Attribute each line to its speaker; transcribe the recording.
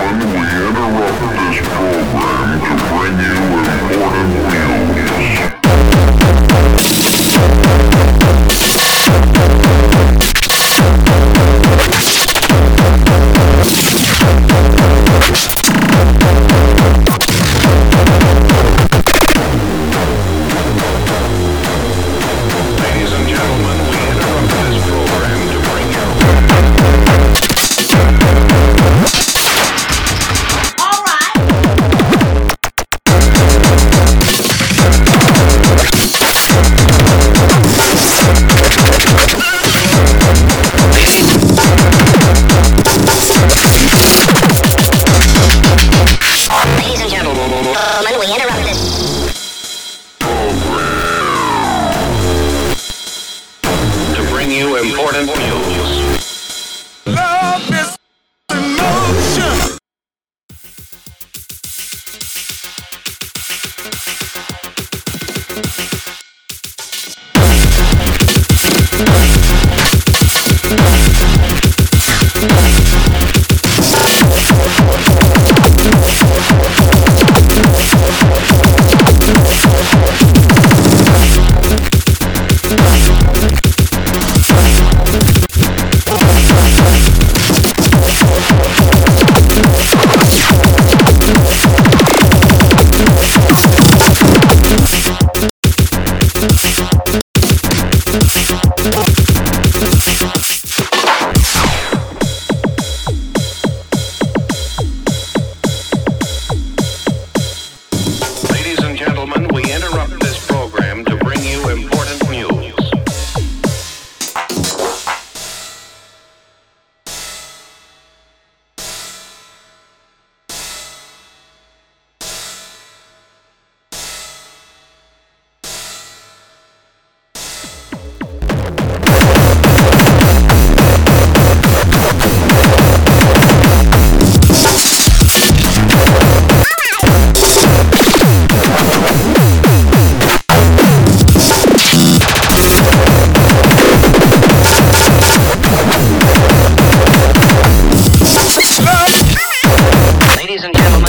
Speaker 1: gentlemen, we interrupt this program to bring you important news.
Speaker 2: Ladies and gentlemen, we interrupt this program to bring you important news.
Speaker 3: Love is emotion.
Speaker 2: Ladies and gentlemen, we interrupt this program to bring you important news. Ladies and gentlemen,